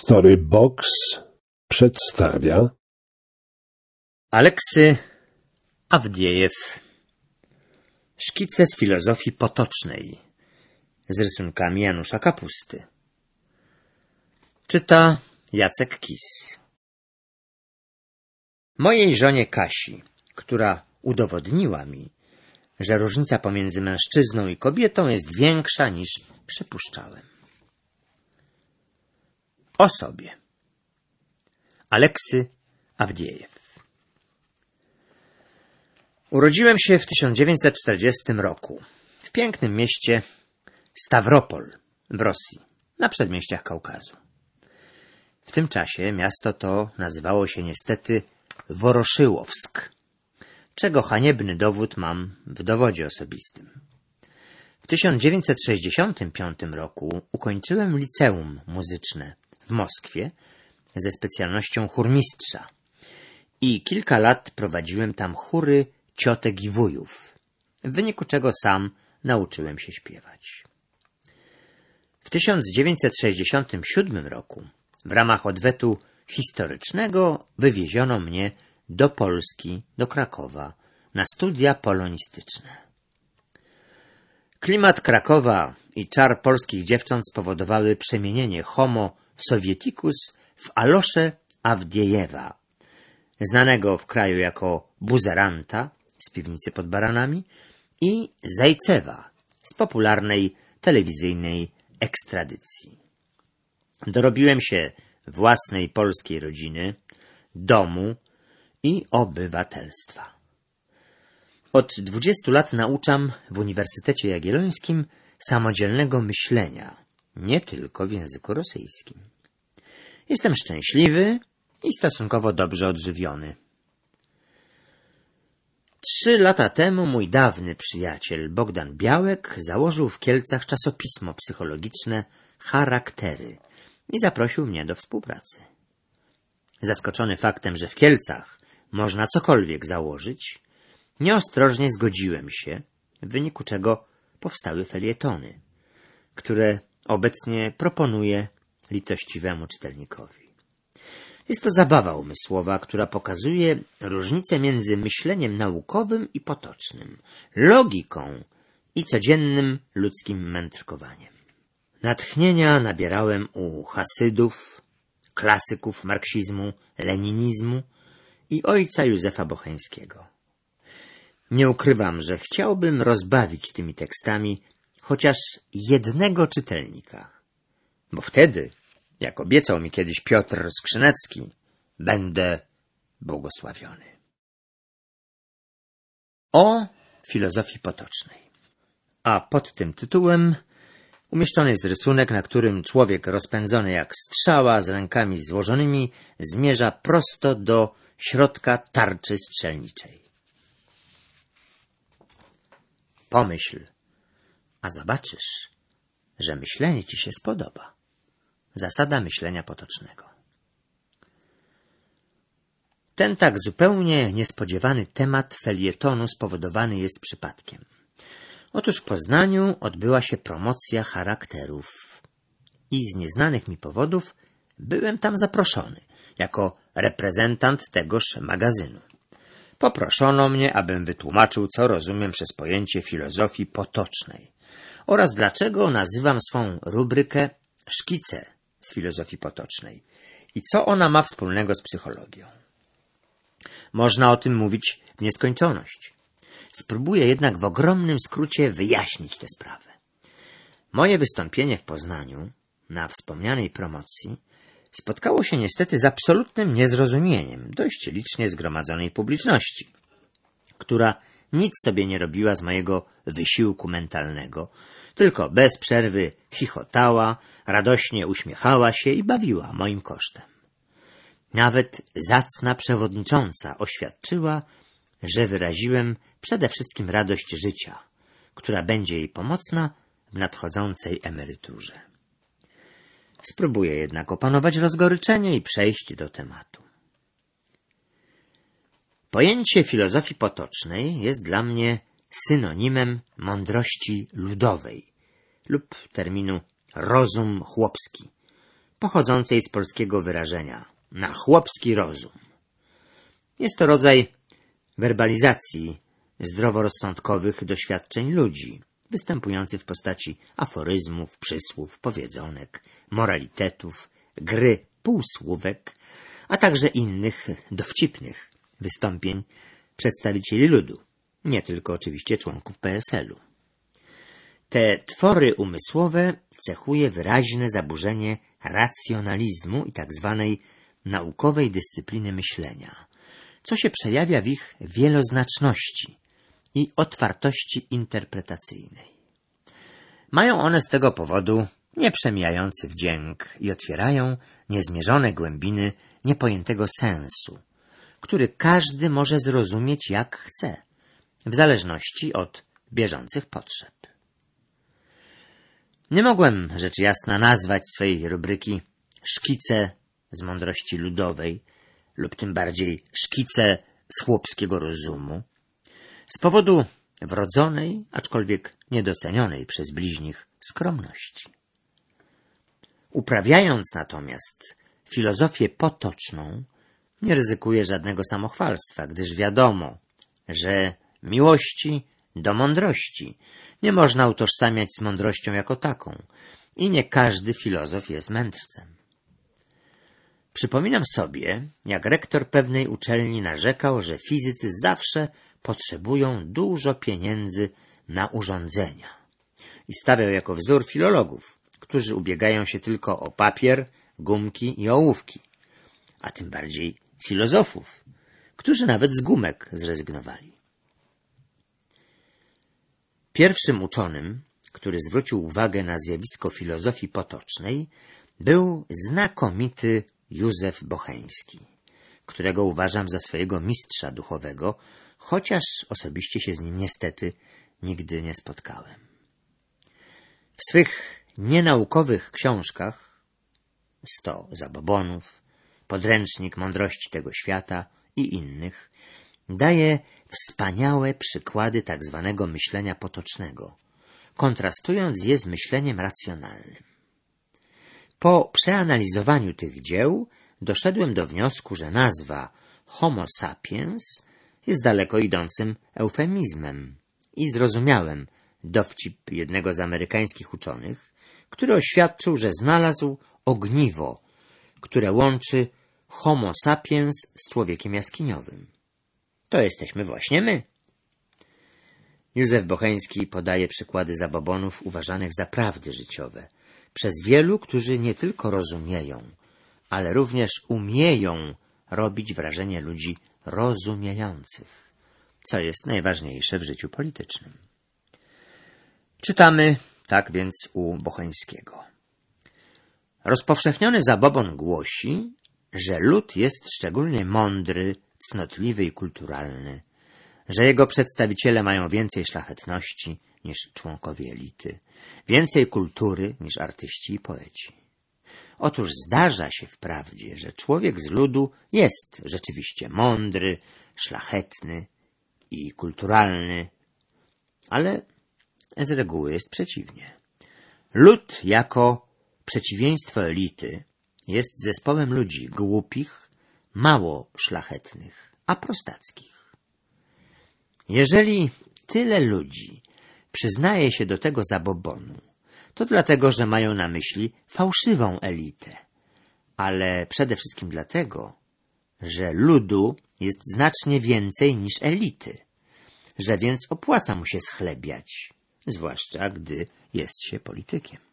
Storybox przedstawia Aleksy Awdiejew. Szkice z filozofii potocznej z rysunkami Janusza Kapusty. Czyta Jacek Kis. Mojej żonie Kasi, która udowodniła mi, że różnica pomiędzy mężczyzną i kobietą jest większa niż przypuszczałem. O sobie. Aleksy Awdiejew. Urodziłem się w 1940 roku w pięknym mieście Stawropol w Rosji, na przedmieściach Kaukazu. W tym czasie miasto to nazywało się niestety Woroszyłowsk, czego haniebny dowód mam w dowodzie osobistym. W 1965 roku ukończyłem liceum muzyczne w Moskwie ze specjalnością chórmistrza i kilka lat prowadziłem tam chóry ciotek i wujów, w wyniku czego sam nauczyłem się śpiewać. W 1967 roku w ramach odwetu historycznego wywieziono mnie do Polski, do Krakowa, na studia polonistyczne. Klimat Krakowa i czar polskich dziewcząt spowodowały przemienienie homo sovieticus w Alosze Awdiejewa, znanego w kraju jako buzeranta z piwnicy pod Baranami i Zajcewa z popularnej telewizyjnej ekstradycji. Dorobiłem się własnej polskiej rodziny, domu i obywatelstwa. Od 20 lat nauczam w Uniwersytecie Jagiellońskim samodzielnego myślenia, nie tylko w języku rosyjskim. Jestem szczęśliwy i stosunkowo dobrze odżywiony. 3 lata temu mój dawny przyjaciel Bogdan Białek założył w Kielcach czasopismo psychologiczne Charaktery i zaprosił mnie do współpracy. Zaskoczony faktem, że w Kielcach można cokolwiek założyć, nieostrożnie zgodziłem się, w wyniku czego powstały felietony, które obecnie proponuję litościwemu czytelnikowi. Jest to zabawa umysłowa, która pokazuje różnicę między myśleniem naukowym i potocznym, logiką i codziennym ludzkim mędrkowaniem. Natchnienia nabierałem u Hasydów, klasyków marksizmu, leninizmu i ojca Józefa Bocheńskiego. Nie ukrywam, że chciałbym rozbawić tymi tekstami chociaż jednego czytelnika, bo wtedy, jak obiecał mi kiedyś Piotr Skrzynecki, będę błogosławiony. O filozofii potocznej. A pod tym tytułem umieszczony jest rysunek, na którym człowiek rozpędzony jak strzała z rękami złożonymi zmierza prosto do środka tarczy strzelniczej. Pomyśl, a zobaczysz, że myślenie ci się spodoba. Zasada myślenia potocznego. Ten tak zupełnie niespodziewany temat felietonu spowodowany jest przypadkiem. Otóż w Poznaniu odbyła się promocja charakterów i z nieznanych mi powodów byłem tam zaproszony jako reprezentant tegoż magazynu. Poproszono mnie, abym wytłumaczył, co rozumiem przez pojęcie filozofii potocznej oraz dlaczego nazywam swą rubrykę Szkice z filozofii potocznej i co ona ma wspólnego z psychologią. Można o tym mówić w nieskończoność. Spróbuję jednak w ogromnym skrócie wyjaśnić tę sprawę. Moje wystąpienie w Poznaniu na wspomnianej promocji spotkało się niestety z absolutnym niezrozumieniem dość licznie zgromadzonej publiczności, która nic sobie nie robiła z mojego wysiłku mentalnego, tylko bez przerwy chichotała, radośnie uśmiechała się i bawiła moim kosztem. Nawet zacna przewodnicząca oświadczyła, że wyraziłem przede wszystkim radość życia, która będzie jej pomocna w nadchodzącej emeryturze. Spróbuję jednak opanować rozgoryczenie i przejść do tematu. Pojęcie filozofii potocznej jest dla mnie synonimem mądrości ludowej lub terminu rozum chłopski, pochodzącej z polskiego wyrażenia na chłopski rozum. Jest to rodzaj werbalizacji zdroworozsądkowych doświadczeń ludzi, występujący w postaci aforyzmów, przysłów, powiedzonek, moralitetów, gry półsłówek, a także innych dowcipnych wystąpień przedstawicieli ludu, nie tylko oczywiście członków PSL-u. Te twory umysłowe cechuje wyraźne zaburzenie racjonalizmu i tak zwanej naukowej dyscypliny myślenia, co się przejawia w ich wieloznaczności i otwartości interpretacyjnej. Mają one z tego powodu nieprzemijający wdzięk i otwierają niezmierzone głębiny niepojętego sensu, który każdy może zrozumieć jak chce, w zależności od bieżących potrzeb. Nie mogłem, rzecz jasna, nazwać swej rubryki szkice z mądrości ludowej lub tym bardziej szkice z chłopskiego rozumu z powodu wrodzonej, aczkolwiek niedocenionej przez bliźnich skromności. Uprawiając natomiast filozofię potoczną, nie ryzykuję żadnego samochwalstwa, gdyż wiadomo, że miłości do mądrości nie można utożsamiać z mądrością jako taką i nie każdy filozof jest mędrcem. Przypominam sobie, jak rektor pewnej uczelni narzekał, że fizycy zawsze potrzebują dużo pieniędzy na urządzenia i stawiał jako wzór filologów, którzy ubiegają się tylko o papier, gumki i ołówki, a tym bardziej filozofów, którzy nawet z gumek zrezygnowali. Pierwszym uczonym, który zwrócił uwagę na zjawisko filozofii potocznej, był znakomity Józef Bocheński, którego uważam za swojego mistrza duchowego, chociaż osobiście się z nim niestety nigdy nie spotkałem. W swych nienaukowych książkach 100 zabobonów, Podręcznik mądrości tego świata i innych daje wspaniałe przykłady tak zwanego myślenia potocznego, kontrastując je z myśleniem racjonalnym. Po przeanalizowaniu tych dzieł doszedłem do wniosku, że nazwa Homo sapiens jest daleko idącym eufemizmem i zrozumiałem dowcip jednego z amerykańskich uczonych, który oświadczył, że znalazł ogniwo, które łączy Homo sapiens z człowiekiem jaskiniowym. To jesteśmy właśnie my. Józef Bocheński podaje przykłady zabobonów uważanych za prawdy życiowe przez wielu, którzy nie tylko rozumieją, ale również umieją robić wrażenie ludzi rozumiejących, co jest najważniejsze w życiu politycznym. Czytamy tak więc u Bocheńskiego. Rozpowszechniony zabobon głosi, że lud jest szczególnie mądry, cnotliwy i kulturalny, że jego przedstawiciele mają więcej szlachetności niż członkowie elity, więcej kultury niż artyści i poeci. Otóż zdarza się wprawdzie, że człowiek z ludu jest rzeczywiście mądry, szlachetny i kulturalny, ale z reguły jest przeciwnie. Lud jako przeciwieństwo elity jest zespołem ludzi głupich, mało szlachetnych, a prostackich. Jeżeli tyle ludzi przyznaje się do tego zabobonu, to dlatego, że mają na myśli fałszywą elitę, ale przede wszystkim dlatego, że ludu jest znacznie więcej niż elity, że więc opłaca mu się schlebiać, zwłaszcza gdy jest się politykiem.